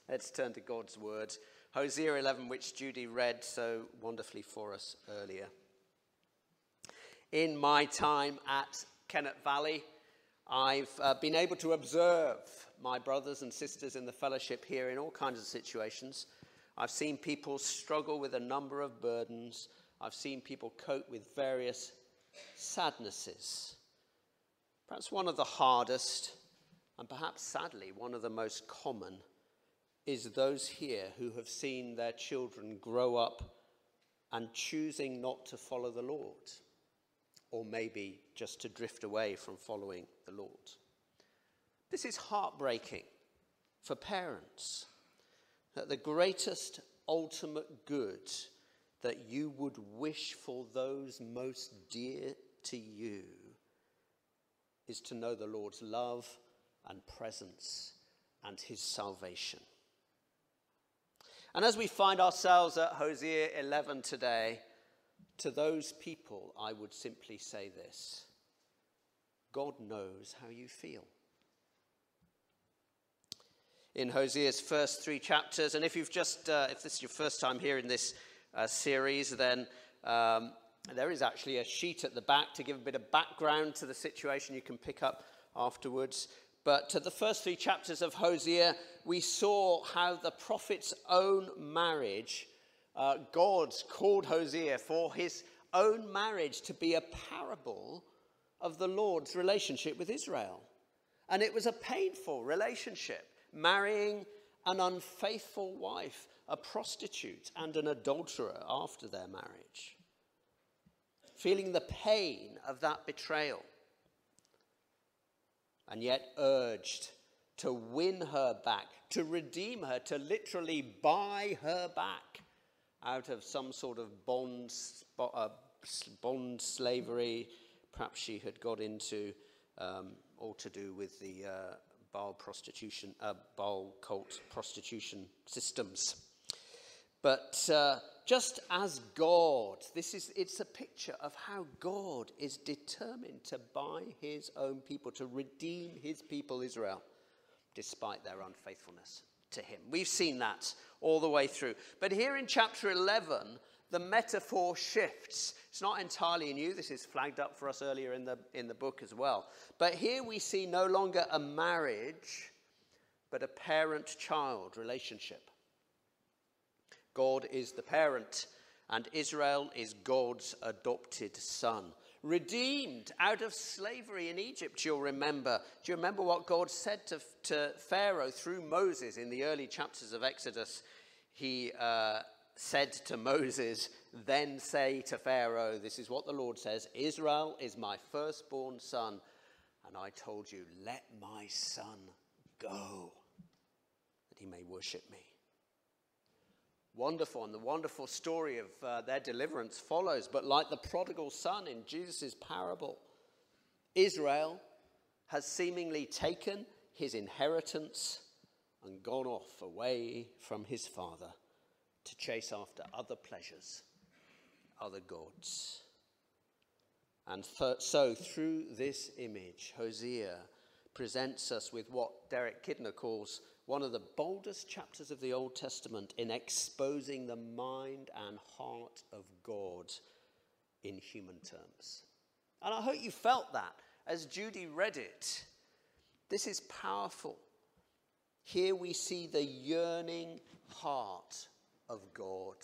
Let's turn to God's word. Hosea 11, which Judy read so wonderfully for us earlier. In my time at Kennet Valley, I've been able to observe my brothers and sisters in the fellowship here in all kinds of situations. I've seen people struggle with a number of burdens. I've seen people cope with various sadnesses. Perhaps one of the hardest, and perhaps sadly one of the most common, is those here who have seen their children grow up and choosing not to follow the Lord, or maybe just to drift away from following the Lord. This is heartbreaking for parents, that the greatest ultimate good that you would wish for those most dear to you is to know the Lord's love and presence and his salvation. And as we find ourselves at Hosea 11 today, to those people, I would simply say this: God knows how you feel. In Hosea's first 3 chapters, and if this is your first time here in this series, then there is actually a sheet at the back to give a bit of background to the situation you can pick up afterwards. But to the first 3 chapters of Hosea, we saw how the prophet's own marriage, God called Hosea for his own marriage to be a parable of the Lord's relationship with Israel. And it was a painful relationship, marrying an unfaithful wife, a prostitute, and an adulterer after their marriage. Feeling the pain of that betrayal, and yet urged to win her back, to redeem her, to literally buy her back out of some sort of bond slavery. Perhaps she had got into, all to do with the Baal cult prostitution systems. But just as God, it's a picture of how God is determined to buy his own people, to redeem his people Israel, despite their unfaithfulness to him. We've seen that all the way through. But here in chapter 11, the metaphor shifts. It's not entirely new. This is flagged up for us earlier in the book as well. But here we see no longer a marriage, but a parent-child relationship. God is the parent, and Israel is God's adopted son. Redeemed out of slavery in Egypt, you'll remember. Do you remember what God said to Pharaoh through Moses in the early chapters of Exodus? He said to Moses, "Then say to Pharaoh, this is what the Lord says, Israel is my firstborn son, and I told you, let my son go, that he may worship me." Wonderful, and the wonderful story of their deliverance follows. But like the prodigal son in Jesus' parable, Israel has seemingly taken his inheritance and gone off away from his father to chase after other pleasures, other gods. And so through this image, Hosea presents us with what Derek Kidner calls one of the boldest chapters of the Old Testament in exposing the mind and heart of God in human terms. And I hope you felt that as Judy read it. This is powerful. Here we see the yearning heart of God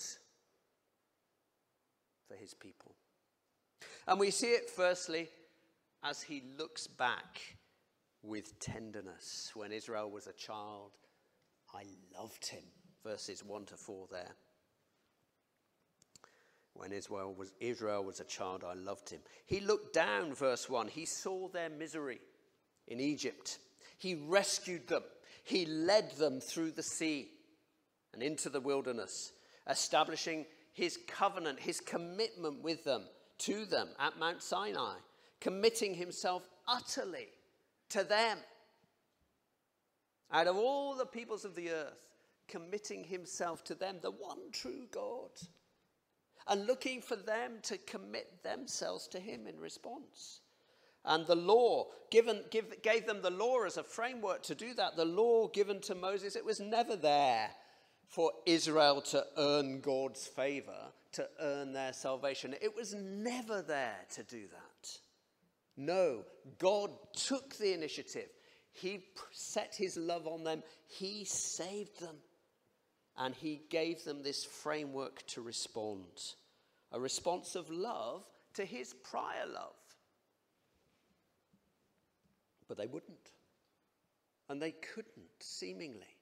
for his people. And we see it firstly as he looks back with tenderness. When Israel was a child, I loved him. Verses 1-4 there. When Israel was a child, I loved him. He looked down, verse 1. He saw their misery in Egypt. He rescued them. He led them through the sea and into the wilderness, establishing his covenant, his commitment with them, to them at Mount Sinai, committing himself utterly to them. Out of all the peoples of the earth, committing himself to them, the one true God, and looking for them to commit themselves to him in response. And the law, gave them the law as a framework to do that. The law given to Moses, it was never there for Israel to earn God's favor, to earn their salvation. It was never there to do that. No, God took the initiative. He set his love on them. He saved them. And he gave them this framework to respond. A response of love to his prior love. But they wouldn't. And they couldn't, seemingly.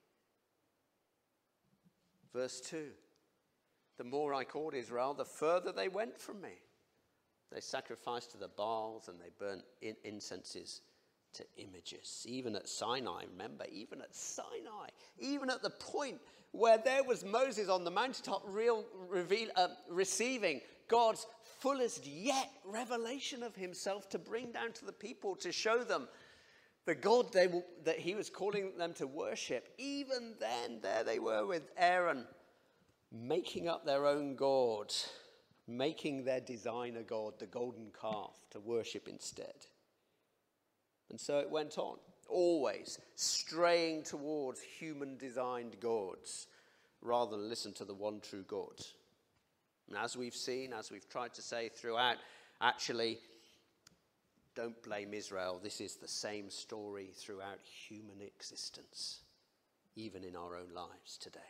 Verse 2. The more I called Israel, the further they went from me. They sacrificed to the Baals and they burnt incenses to images. Even at Sinai, remember, even at Sinai, even at the point where there was Moses on the mountaintop receiving God's fullest yet revelation of himself to bring down to the people, to show them the God that he was calling them to worship. Even then, there they were with Aaron, making up their own God, making their designer God, the golden calf, to worship instead. And so it went on, always straying towards human-designed gods rather than listen to the one true God. And as we've seen, as we've tried to say throughout, actually, don't blame Israel. This is the same story throughout human existence, even in our own lives today.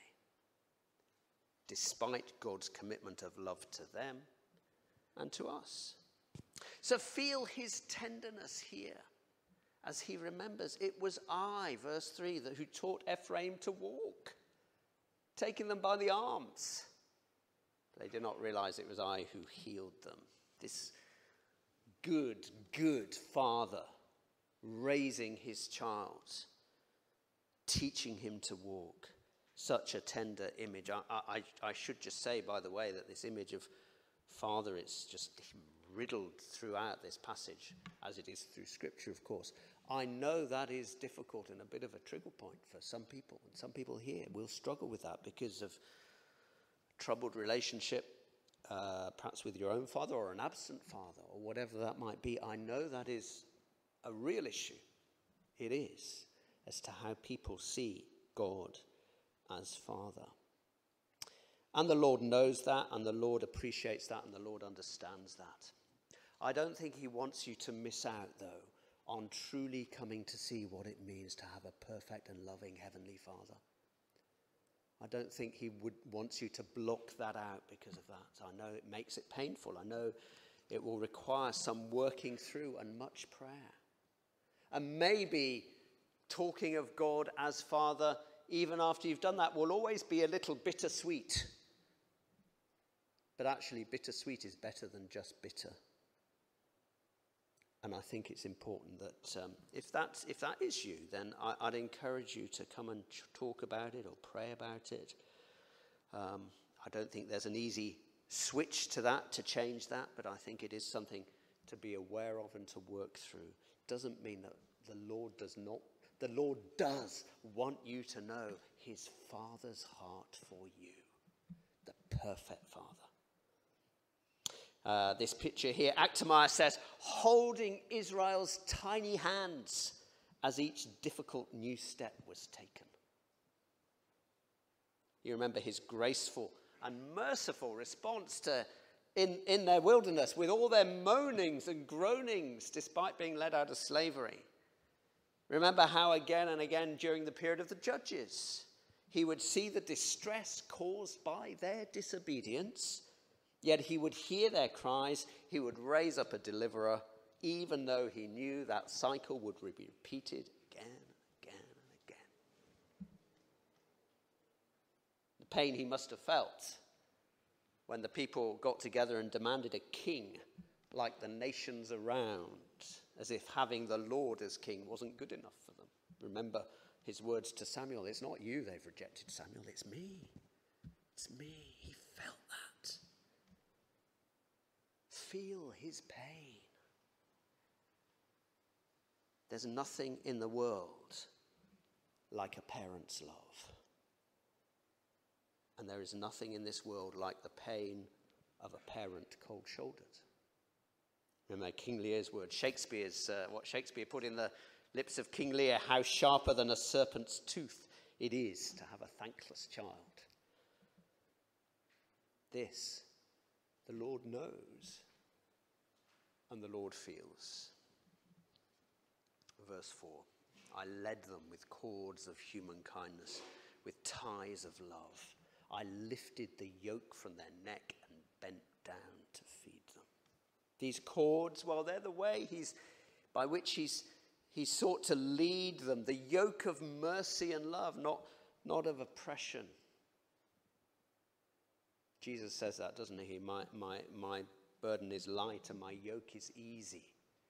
Despite God's commitment of love to them and to us. So feel his tenderness here as he remembers, it was I, verse 3, who taught Ephraim to walk, taking them by the arms. They did not realize it was I who healed them. This good father raising his child, teaching him to walk. Such a tender image. I should just say, by the way, that this image of father is just riddled throughout this passage, as it is through Scripture, of course. I know that is difficult and a bit of a trigger point for some people. And some people here will struggle with that because of troubled relationship, perhaps with your own father or an absent father or whatever that might be. I know that is a real issue. It is, as to how people see God as Father. And the Lord knows that, and the Lord appreciates that, and the Lord understands that. I don't think he wants you to miss out, though, on truly coming to see what it means to have a perfect and loving Heavenly Father. I don't think he wants you to block that out because of that. I know it makes it painful. I know it will require some working through and much prayer. And maybe talking of God as Father, even after you've done that, will always be a little bittersweet. But actually, bittersweet is better than just bitter. And I think it's important that if that is you, then I'd encourage you to come and talk about it or pray about it. I don't think there's an easy switch to that, to change that, but I think it is something to be aware of and to work through. Doesn't mean that the Lord does not. The Lord does want you to know his Father's heart for you, the perfect Father. This picture here, Actemire says, holding Israel's tiny hands as each difficult new step was taken. You remember his graceful and merciful response to in their wilderness with all their moanings and groanings despite being led out of slavery. Remember how again and again during the period of the Judges, he would see the distress caused by their disobedience, yet he would hear their cries, he would raise up a deliverer, even though he knew that cycle would be repeated again and again and again. The pain he must have felt when the people got together and demanded a king like the nations around, as if having the Lord as king wasn't good enough for them. Remember his words to Samuel, it's not you they've rejected, Samuel, it's me. It's me. He felt that. Feel his pain. There's nothing in the world like a parent's love. And there is nothing in this world like the pain of a parent cold-shouldered. Remember King Lear's word, what Shakespeare put in the lips of King Lear, how sharper than a serpent's tooth it is to have a thankless child. This the Lord knows and the Lord feels. Verse 4, I led them with cords of human kindness, with ties of love. I lifted the yoke from their neck and bent down to feed them. These cords, well, they're the way by which he's sought to lead them, the yoke of mercy and love, not of oppression. Jesus says that, doesn't he? My burden is light and my yoke is easy.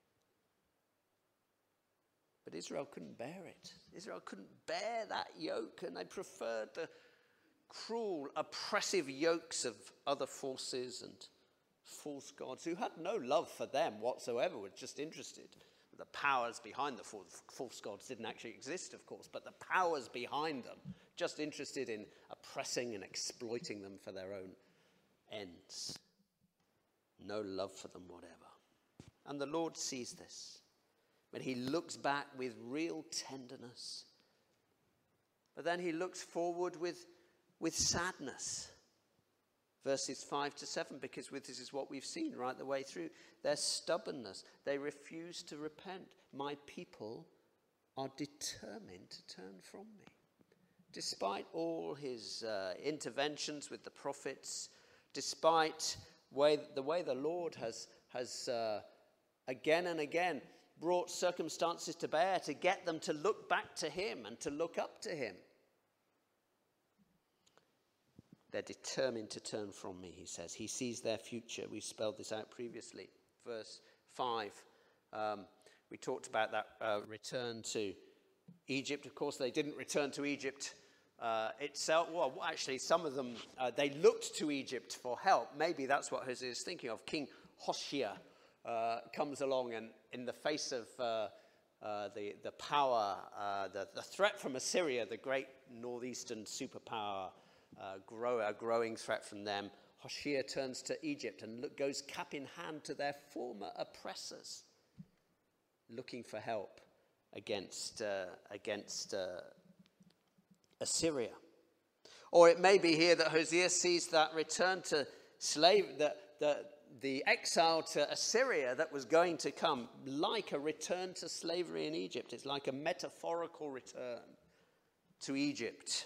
But Israel couldn't bear it. Israel couldn't bear that yoke, and they preferred the cruel, oppressive yokes of other forces and false gods who had no love for them whatsoever, were just interested. The powers behind the false gods didn't actually exist, of course, but the powers behind them, just interested in oppressing and exploiting them for their own ends. No love for them whatever. And the Lord sees this. But he looks back with real tenderness. But then he looks forward with sadness. Verses 5 to 7, because this is what we've seen right the way through. Their stubbornness. They refuse to repent. My people are determined to turn from me. Despite all his interventions with the prophets, despite the way the Lord has again and again brought circumstances to bear to get them to look back to him and to look up to him, they're determined to turn from me, he says. He sees their future. We spelled this out previously. Verse 5, we talked about that return to Egypt. Of course, they didn't return to Egypt itself. Well, actually, some of them, they looked to Egypt for help. Maybe that's what Hosea is thinking of. King Hoshea comes along, and in the face of the power, the threat from Assyria, the great northeastern superpower, growing threat from them, Hoshea turns to Egypt and goes cap in hand to their former oppressors, looking for help against Assyria. Or it may be here that Hosea sees that return to the exile to Assyria that was going to come like a return to slavery in Egypt. It's like a metaphorical return to Egypt.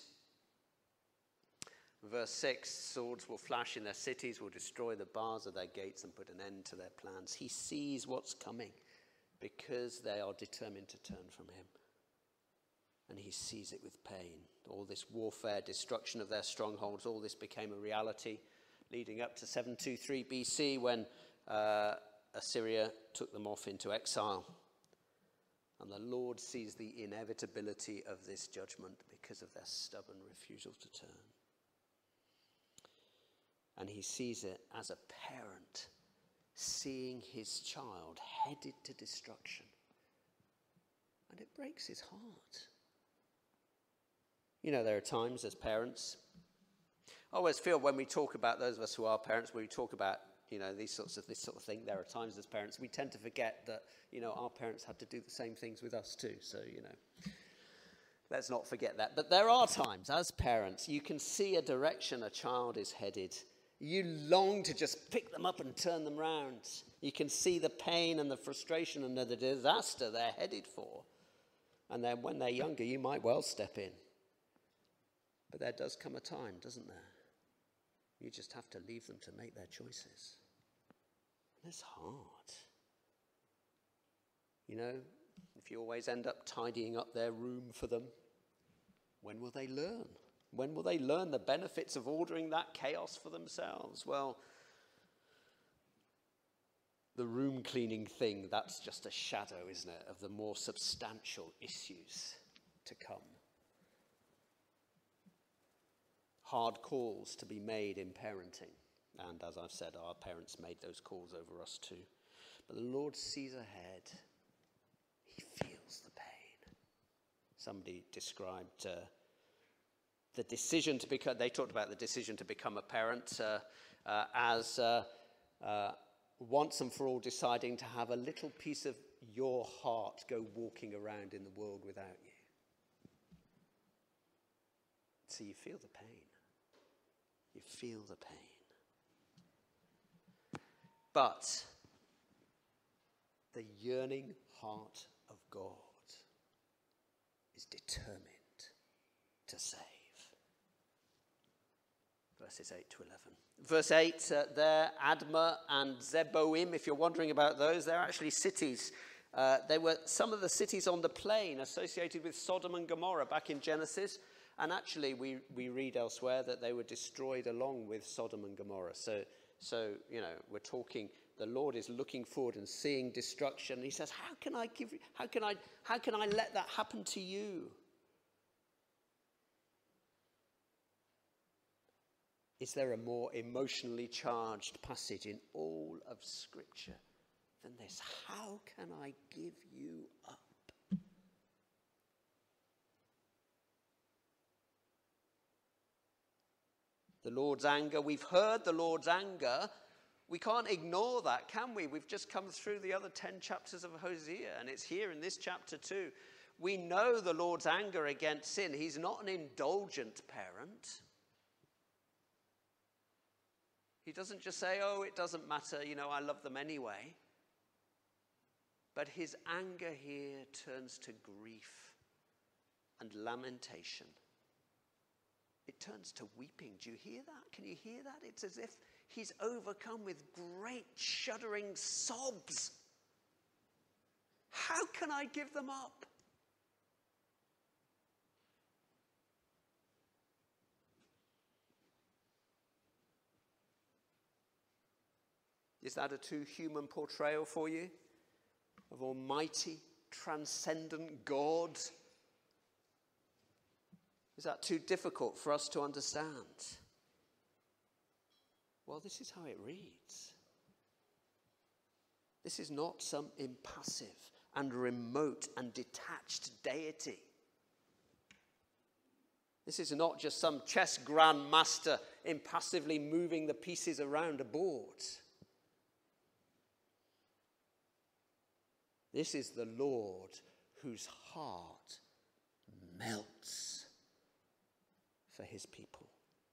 Verse 6, swords will flash in their cities, will destroy the bars of their gates and put an end to their plans. He sees what's coming because they are determined to turn from him. And he sees it with pain. All this warfare, destruction of their strongholds, all this became a reality leading up to 723 BC when Assyria took them off into exile. And the Lord sees the inevitability of this judgment because of their stubborn refusal to turn. And he sees it as a parent seeing his child headed to destruction. And it breaks his heart. You know, there are times as parents, I always feel when we talk about, those of us who are parents, when we talk about, this sort of thing, there are times as parents, we tend to forget that, our parents had to do the same things with us too. So, let's not forget that. But there are times as parents, you can see a direction a child is headed. You long to just pick them up and turn them round. You can see the pain and the frustration and the disaster they're headed for. And then when they're younger, you might well step in. But there does come a time, doesn't there? You just have to leave them to make their choices. And it's hard. If you always end up tidying up their room for them, when will they learn? When will they learn the benefits of ordering that chaos for themselves? Well, the room cleaning thing, that's just a shadow, isn't it, of the more substantial issues to come. Hard calls to be made in parenting. And as I've said, our parents made those calls over us too. But the Lord sees ahead. He feels the pain. Somebody described the decision to become, they talked about the decision to become a parent as once and for all deciding to have a little piece of your heart go walking around in the world without you. So you feel the pain. You feel the pain. But the yearning heart of God is determined to save. Verses 8 to 11. Verse 8 there, Admah and Zeboim, if you're wondering about those, they're actually cities. They were some of the cities on the plain associated with Sodom and Gomorrah back in Genesis. And actually, we read elsewhere that they were destroyed along with Sodom and Gomorrah. So we're talking, the Lord is looking forward and seeing destruction. He says, how can I let that happen to you? Is there a more emotionally charged passage in all of Scripture than this? How can I give you up? The Lord's anger, we've heard the Lord's anger. We can't ignore that, can we? We've just come through the other 10 chapters of Hosea, and it's here in this chapter too. We know the Lord's anger against sin. He's not an indulgent parent. He doesn't just say, oh, it doesn't matter, I love them anyway. But his anger here turns to grief and lamentation. It turns to weeping. Do you hear that? Can you hear that? It's as if he's overcome with great shuddering sobs. How can I give them up? Is that a too human portrayal for you of almighty, transcendent God? Is that too difficult for us to understand? Well, this is how it reads. This is not some impassive and remote and detached deity. This is not just some chess grandmaster impassively moving the pieces around a board. This is the Lord whose heart melts for his people.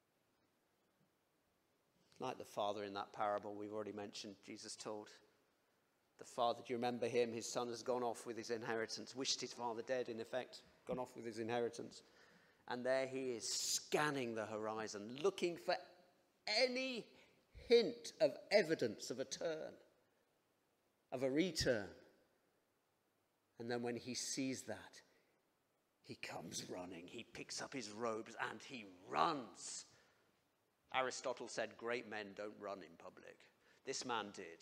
Like the father in that parable we've already mentioned, Jesus told the father, do you remember him? His son has gone off with his inheritance, wished his father dead in effect, gone off with his inheritance. And there he is scanning the horizon, looking for any hint of evidence of a turn, of a return. And then when he sees that, he comes running. He picks up his robes and he runs. Aristotle said great men don't run in public. This man did.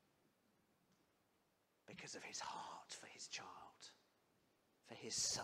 Because of his heart for his child, for his son.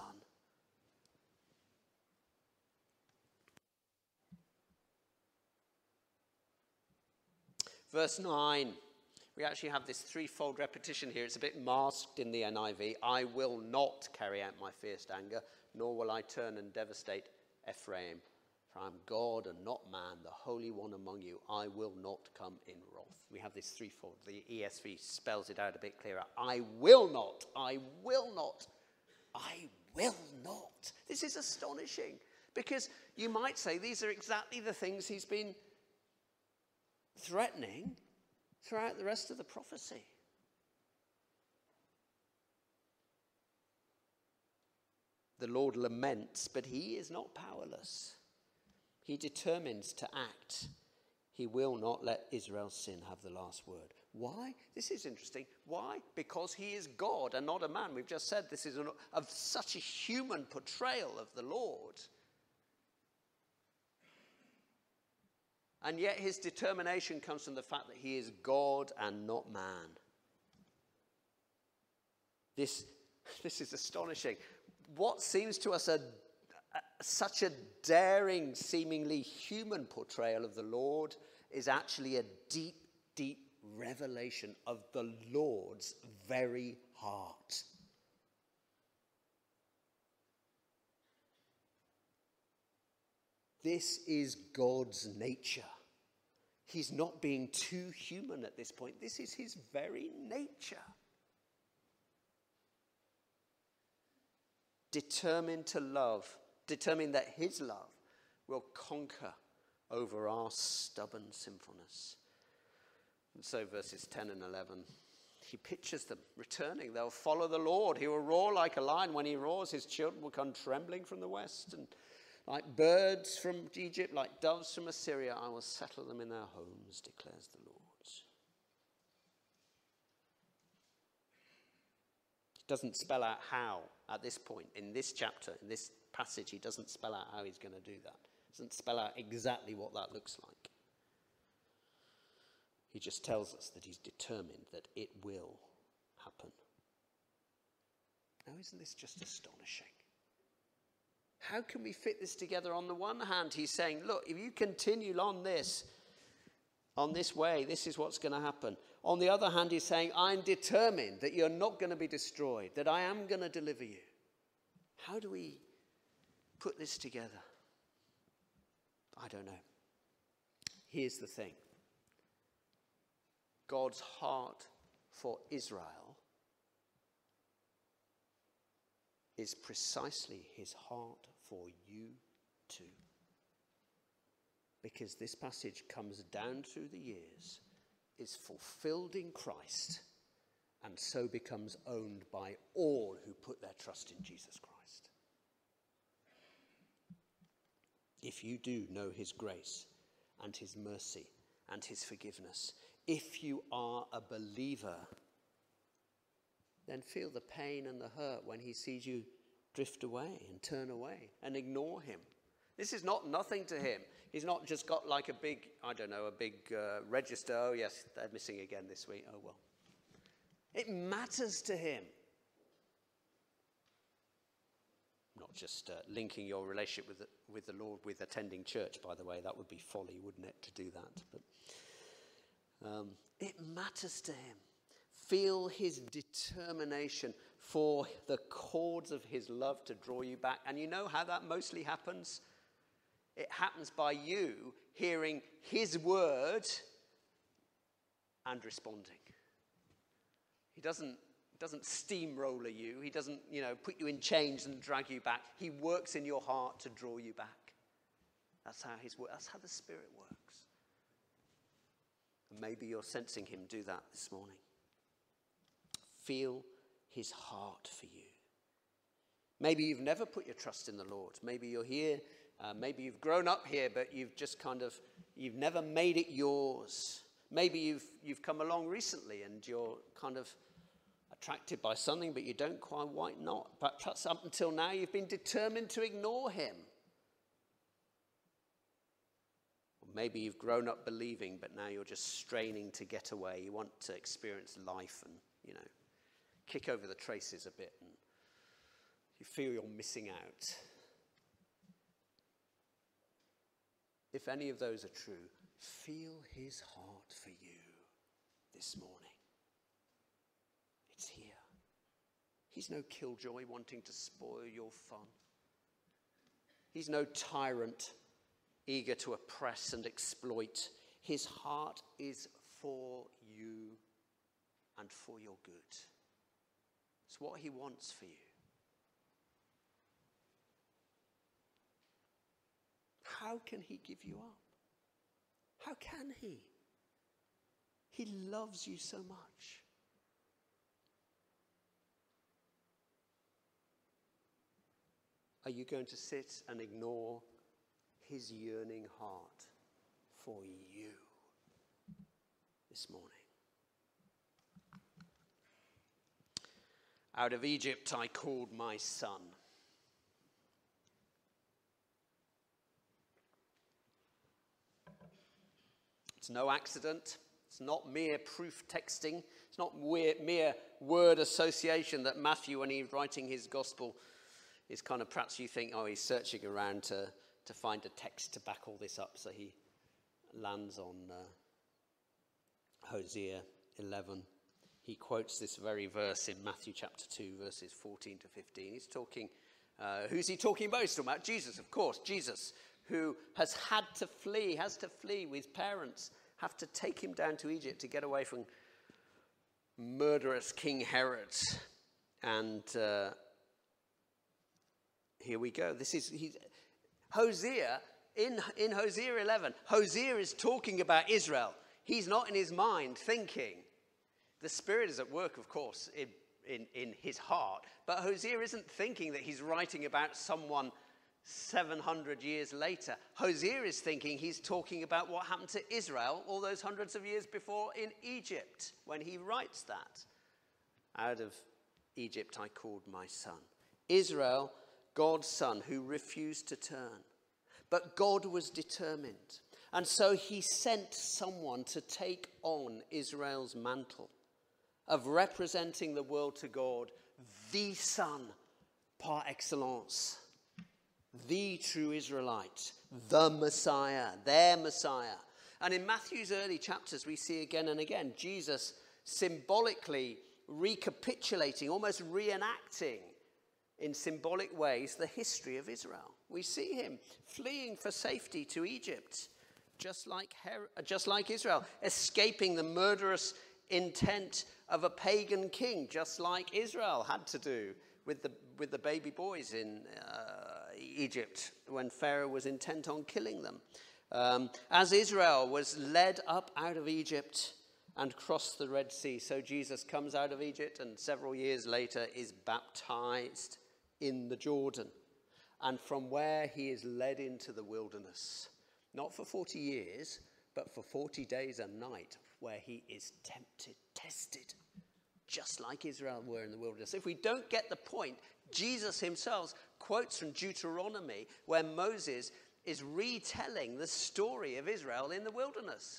Verse 9. We actually have this threefold repetition here. It's a bit masked in the NIV. I will not carry out my fierce anger, nor will I turn and devastate Ephraim. For I am God and not man, the Holy One among you. I will not come in wrath. We have this threefold. The ESV spells it out a bit clearer. I will not. I will not. I will not. This is astonishing. Because you might say these are exactly the things he's been threatening throughout the rest of the prophecy. The Lord laments, but he is not powerless. He determines to act. He will not let Israel's sin have the last word. Why? This is interesting. Why? Because he is God and not a man. We've just said this is of such a human portrayal of the Lord. And yet his determination comes from the fact that he is God and not man. This is astonishing. What seems to us such a daring, seemingly human portrayal of the Lord is actually a deep, deep revelation of the Lord's very heart. This is God's nature. He's not being too human at this point. This is his very nature. Determined to love, determined that his love will conquer over our stubborn sinfulness. And so verses 10 and 11, he pictures them returning. They'll follow the Lord. He will roar like a lion. When he roars, his children will come trembling from the west. And like birds from Egypt, like doves from Assyria, I will settle them in their homes, declares the Lord. He doesn't spell out how at this point, in this chapter, in this passage, he doesn't spell out how he's going to do that. He doesn't spell out exactly what that looks like. He just tells us that he's determined that it will happen. Now, isn't this just astonishing? How can we fit this together? On the one hand, he's saying, look, if you continue on this way, this is what's going to happen. On the other hand, he's saying, I'm determined that you're not going to be destroyed, that I am going to deliver you. How do we put this together? I don't know. Here's the thing. God's heart for Israel is precisely his heart for you too. Because this passage comes down through the years, is fulfilled in Christ, and so becomes owned by all who put their trust in Jesus Christ. If you do know his grace and his mercy and his forgiveness, if you are a believer, then feel the pain and the hurt when he sees you drift away and turn away and ignore him. This is not nothing to him. He's not just got like a big register. Oh, yes, they're missing again this week. Oh, well. It matters to him. Not just linking your relationship with the Lord with attending church, by the way. That would be folly, wouldn't it, to do that? But it matters to him. Feel his determination for the cords of his love to draw you back. And you know how that mostly happens? It happens by you hearing his word and responding. He doesn't steamroller you. He doesn't, put you in chains and drag you back. He works in your heart to draw you back. That's how the Spirit works. And maybe you're sensing him do that this morning. Feel his heart for you. Maybe you've never put your trust in the Lord. Maybe you're here. Maybe you've grown up here, but you've just you've never made it yours. Maybe you've come along recently and you're kind of attracted by something, but you don't quite not. But perhaps up until now, you've been determined to ignore him. Or maybe you've grown up believing, but now you're just straining to get away. You want to experience life and, kick over the traces a bit, and you feel you're missing out. If any of those are true, feel his heart for you this morning. It's here. He's no killjoy wanting to spoil your fun. He's no tyrant eager to oppress and exploit. His heart is for you and for your good. It's what he wants for you. How can he give you up? How can he? He loves you so much. Are you going to sit and ignore his yearning heart for you this morning? Out of Egypt I called my son. It's no accident. It's not mere proof texting. It's not mere word association that Matthew, when he's writing his gospel, is kind of, perhaps you think, he's searching around to find a text to back all this up. So he lands on Hosea 11. He quotes this very verse in Matthew chapter 2, verses 14 to 15. He's talking, who's he talking about? He's talking about Jesus, of course. Jesus, who has to flee with parents have to take him down to Egypt to get away from murderous King Herod. And here we go. Hosea, in Hosea 11, Hosea is talking about Israel. He's not in his mind thinking. The Spirit is at work, of course, in his heart. But Hosea isn't thinking that he's writing about someone 700 years later. Hosea is thinking he's talking about what happened to Israel all those hundreds of years before in Egypt, when he writes that. Out of Egypt I called my son. Israel, God's son, who refused to turn. But God was determined. And so he sent someone to take on Israel's mantle of representing the world to God, the Son par excellence, the true Israelite, the Messiah, their Messiah. And in Matthew's early chapters, we see again and again Jesus symbolically recapitulating, almost reenacting in symbolic ways the history of Israel. We see him fleeing for safety to Egypt, just like Israel, escaping the murderous intent of a pagan king, just like Israel had to do with the baby boys in Egypt when Pharaoh was intent on killing them. As Israel was led up out of Egypt and crossed the Red Sea, so Jesus comes out of Egypt and several years later is baptized in the Jordan. And from where he is led into the wilderness, not for 40 years, but for 40 days and night, where he is tempted, tested, just like Israel were in the wilderness. If we don't get the point, Jesus himself quotes from Deuteronomy, where Moses is retelling the story of Israel in the wilderness.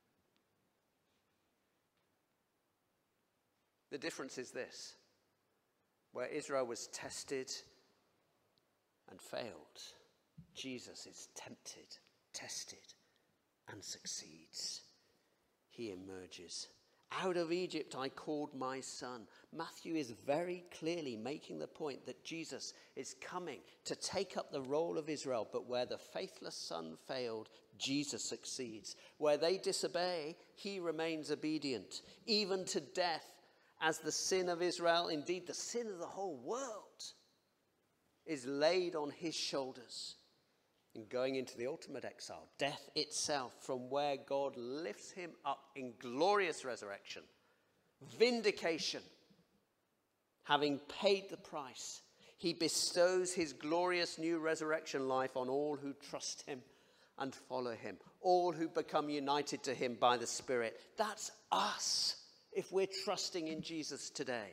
The difference is this: where Israel was tested and failed, Jesus is tempted, tested, and succeeds. He emerges. Out of Egypt I called my son. Matthew is very clearly making the point that Jesus is coming to take up the role of Israel, but where the faithless son failed, Jesus succeeds. Where they disobey, he remains obedient, even to death, as the sin of Israel, indeed the sin of the whole world, is laid on his shoulders. In going into the ultimate exile, death itself, from where God lifts him up in glorious resurrection, vindication. Having paid the price, he bestows his glorious new resurrection life on all who trust him and follow him, all who become united to him by the Spirit. That's us, if we're trusting in Jesus today.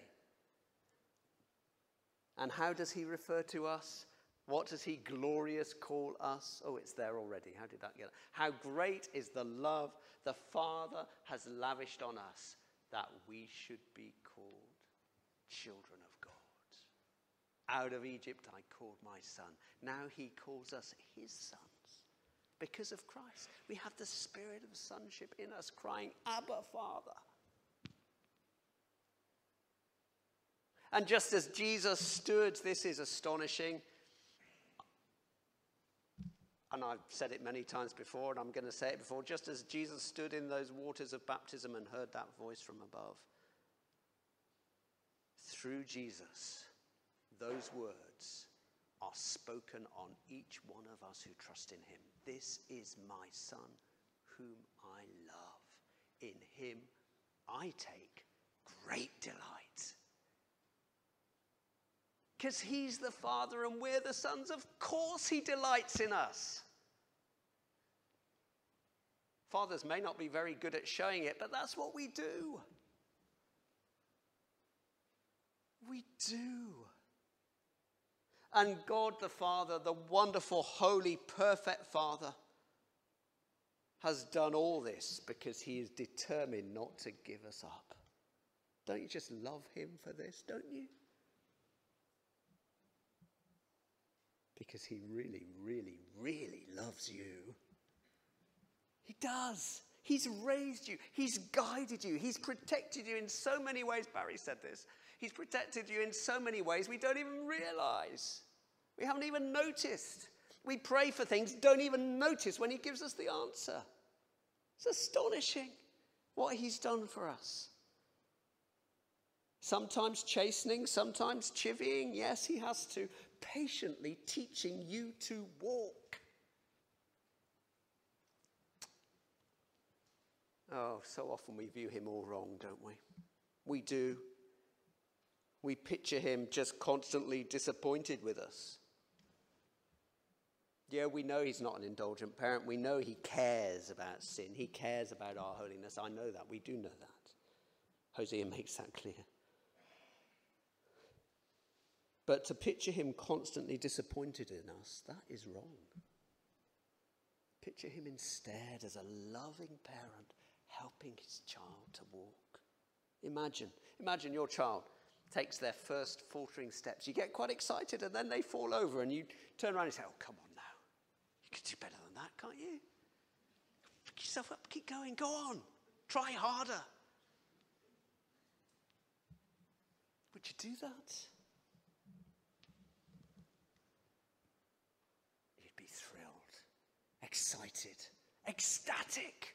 And how does he refer to us? What does he glorious call us? Oh, it's there already. How did that get? How great is the love the Father has lavished on us, that we should be called children of God. Out of Egypt I called my son. Now he calls us his sons. Because of Christ, we have the spirit of sonship in us, crying, Abba, Father. And just as Jesus stood, this is astonishing, and I've said it many times before, and I'm going to say it before, just as Jesus stood in those waters of baptism and heard that voice from above, through Jesus, those words are spoken on each one of us who trust in him. This is my son, whom I love. In him I take great delight. Because he's the Father and we're the sons. Of course he delights in us. Fathers may not be very good at showing it, but that's what we do. We do. And God the Father, the wonderful, holy, perfect Father, has done all this because he is determined not to give us up. Don't you just love him for this, don't you? Because he really, really, really loves you. He does. He's raised you. He's guided you. He's protected you in so many ways. Barry said this. He's protected you in so many ways we don't even realize. We haven't even noticed. We pray for things, don't even notice when he gives us the answer. It's astonishing what he's done for us. Sometimes chastening, sometimes chivying. Yes, he has to. Patiently teaching you to walk. Oh, so often we view him all wrong, don't we? We do. We picture him just constantly disappointed with us. Yeah, we know he's not an indulgent parent. We know he cares about sin. He cares about our holiness. I know that. We do know that. Hosea makes that clear. But to picture him constantly disappointed in us, that is wrong. Picture him instead as a loving parent helping his child to walk. Imagine your child takes their first faltering steps. You get quite excited and then they fall over and you turn around and say, oh, come on now. You can do better than that, can't you? Pick yourself up, keep going, go on. Try harder. Would you do that? You'd be thrilled, excited, ecstatic.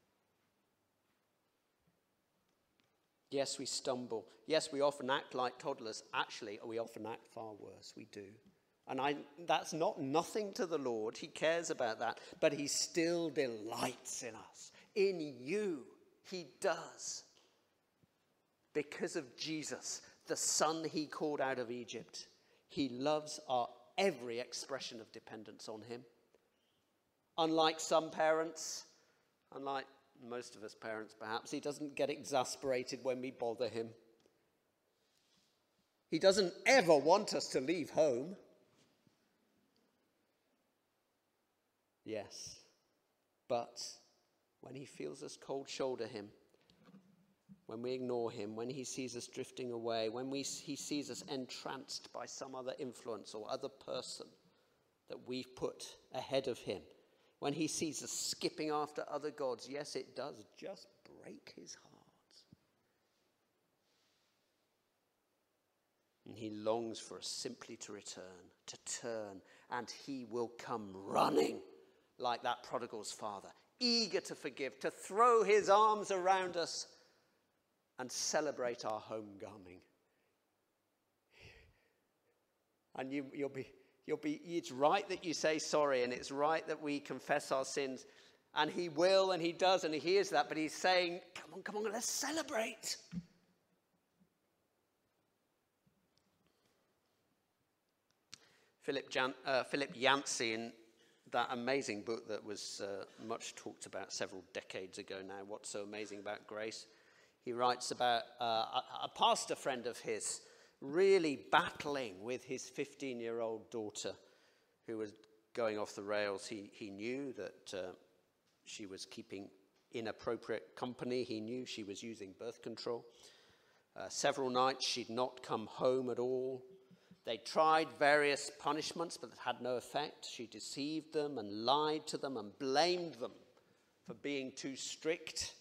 Yes, we stumble. Yes, we often act like toddlers. Actually, we often act far worse. We do. And that's not nothing to the Lord. He cares about that. But he still delights in us. In you, he does. Because of Jesus, the son he called out of Egypt. He loves our every expression of dependence on him. Unlike some parents, unlike most of us parents perhaps, he doesn't get exasperated when we bother him. He doesn't ever want us to leave home. Yes, but when he feels us cold shoulder him, when we ignore him, when he sees us drifting away, when he sees us entranced by some other influence or other person that we've put ahead of him, when he sees us skipping after other gods, yes, it does just break his heart. And he longs for us simply to return, to turn, and he will come running like that prodigal's father, eager to forgive, to throw his arms around us and celebrate our homecoming. And you'll be, it's right that you say sorry, and it's right that we confess our sins, and he will, and he does, and he hears that, but he's saying, come on, let's celebrate. Philip Yancey, in that amazing book that was much talked about several decades ago now, What's So Amazing About Grace, he writes about a pastor friend of his really battling with his 15-year-old daughter who was going off the rails. He knew that she was keeping inappropriate company. He knew she was using birth control. Several nights she'd not come home at all. They tried various punishments, but it had no effect. She deceived them and lied to them and blamed them for being too strict.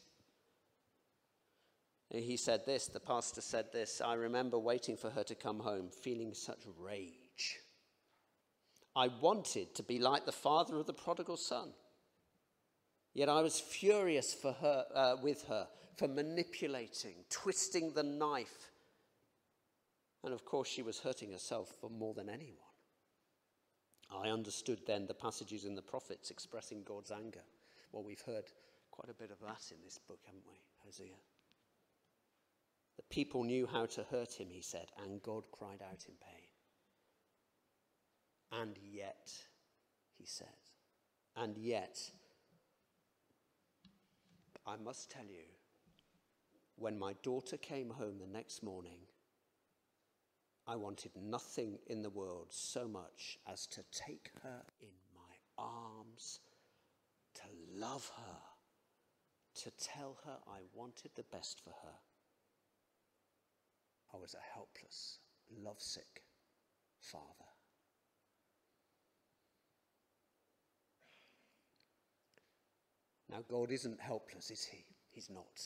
And he said this, the pastor said this, I remember waiting for her to come home, feeling such rage. I wanted to be like the father of the prodigal son. Yet I was furious with her for manipulating, twisting the knife. And of course, she was hurting herself for more than anyone. I understood then the passages in the prophets expressing God's anger. Well, we've heard quite a bit of that in this book, haven't we, Hosea? The people knew how to hurt him, he said, and God cried out in pain. And yet, he said, and yet, I must tell you, when my daughter came home the next morning, I wanted nothing in the world so much as to take her in my arms, to love her, to tell her I wanted the best for her. I was a helpless, lovesick father. Now, God isn't helpless, is he? He's not.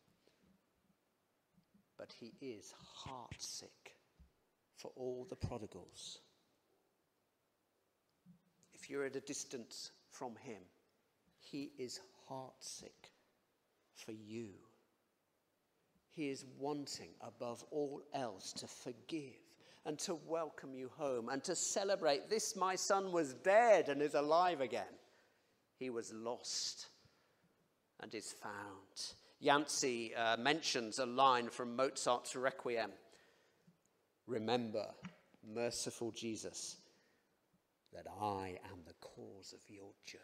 But he is heartsick for all the prodigals. If you're at a distance from him, He is heartsick for you. He is wanting above all else to forgive and to welcome you home and to celebrate. This my son was dead and is alive again. He was lost and is found. Yancey mentions a line from Mozart's Requiem. Remember, merciful Jesus, that I am the cause of your journey.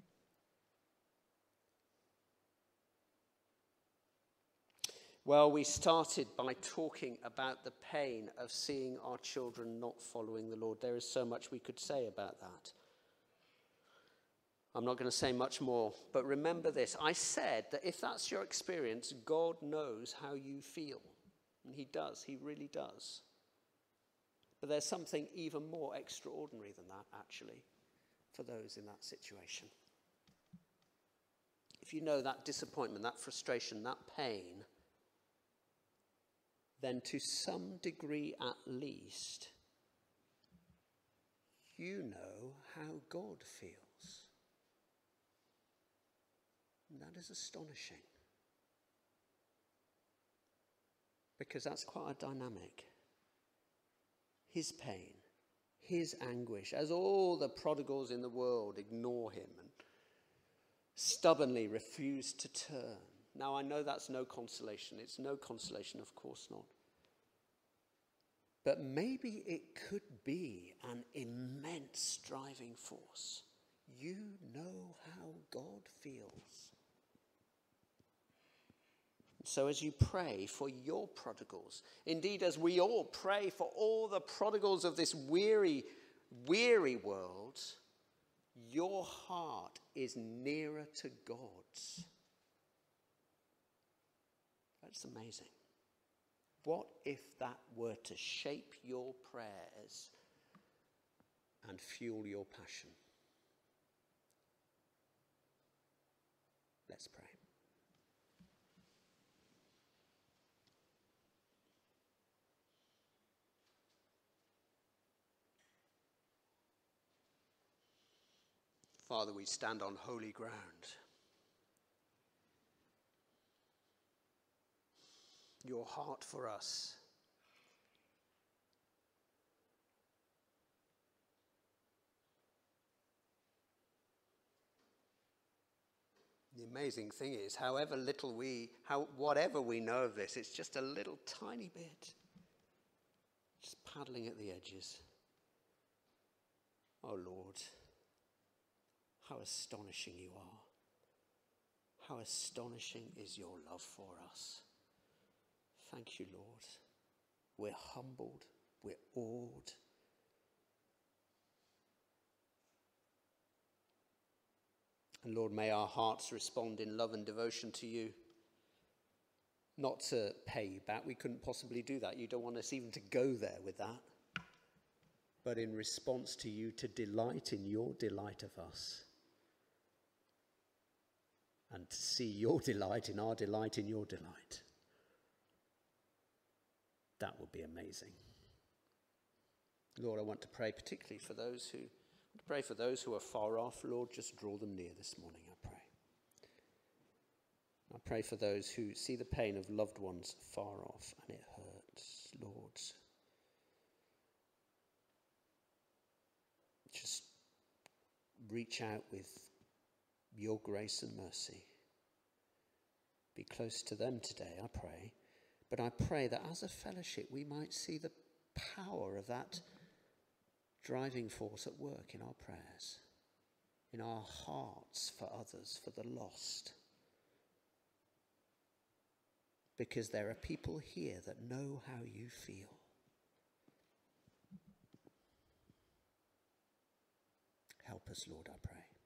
Well, we started by talking about the pain of seeing our children not following the Lord. There is so much we could say about that. I'm not going to say much more, but remember this. I said that if that's your experience, God knows how you feel. And he does, he really does. But there's something even more extraordinary than that, actually, for those in that situation. If you know that disappointment, that frustration, that pain, then to some degree at least, you know how God feels. And that is astonishing. Because that's quite a dynamic. His pain, his anguish, as all the prodigals in the world ignore him and stubbornly refuse to turn. Now, I know that's no consolation. It's no consolation, of course not. But maybe it could be an immense driving force. You know how God feels. So as you pray for your prodigals, indeed as we all pray for all the prodigals of this weary, weary world, your heart is nearer to God's. That's amazing. What if that were to shape your prayers and fuel your passion? Let's pray. Father, we stand on holy ground. Your heart for us. The amazing thing is, whatever we know of this, it's just a little tiny bit. Just paddling at the edges. Oh Lord, how astonishing you are. How astonishing is your love for us. Thank you, Lord. We're humbled. We're awed. And Lord, may our hearts respond in love and devotion to you. Not to pay you back. We couldn't possibly do that. You don't want us even to go there with that. But in response to you, to delight in your delight of us. And to see your delight in our delight in your delight. That would be amazing. Lord, I want to pray particularly for those who are far off. Lord, just draw them near this morning, I pray. I pray for those who see the pain of loved ones far off and it hurts. Lord, just reach out with your grace and mercy. Be close to them today, I pray. But I pray that as a fellowship we might see the power of that driving force at work in our prayers, in our hearts for others, for the lost. Because there are people here that know how you feel. Help us, Lord, I pray.